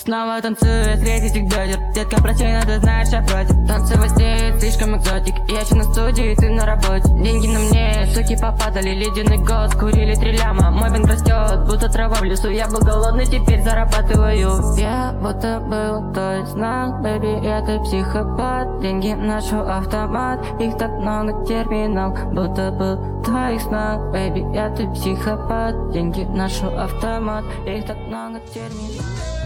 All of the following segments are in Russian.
снова танцует, третий этих бедер. Детка, прости, но ты знаешь, я против. Танцевать здесь слишком экзотик. Я еще на студии, ты на работе. Деньги на мне, суки попадали. Ледяный год, курили 3 ляма. Мой бинг растет, будто трава в лесу. Я был голодный, теперь зарабатываю. Я будто был, то есть знал, бэби, я ты психопат. Деньги ношу автомат, их так много, терминал. Будто был в твоих снах, бэби, я ты психопат. Деньги ношу автомат, их так много, терминал.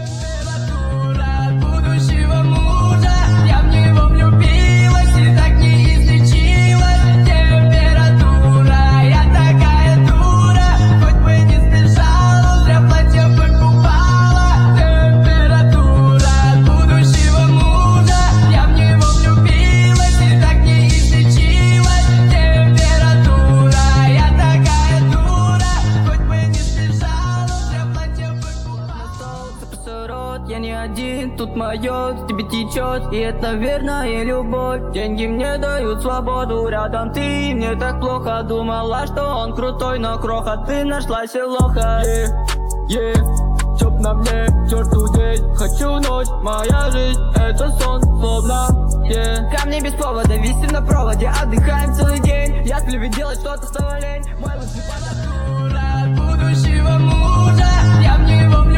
Будущего мужа, я в него влюбилась и так не излечилась. Температура, я такая дура, хоть бы не сбежала, зря платье покупала. Температура будущего мужа, я в него влюбилась и так не излечилась. Температура, я такая дура, хоть бы не сбежала, зря платье покупала. Я не один, тут мое, с тебе течет, и это верная любовь. Деньги мне дают свободу, рядом ты, мне так плохо. Думала, что он крутой, но кроха, ты нашла селоха. Чтоб на мне черту день, хочу ночь, моя жизнь, это сон, словно, Камни без повода, висим на проводе, отдыхаем целый день. Я сплю, ведь делать что-то снова лень. Мой лучший Будущего мужа, я в него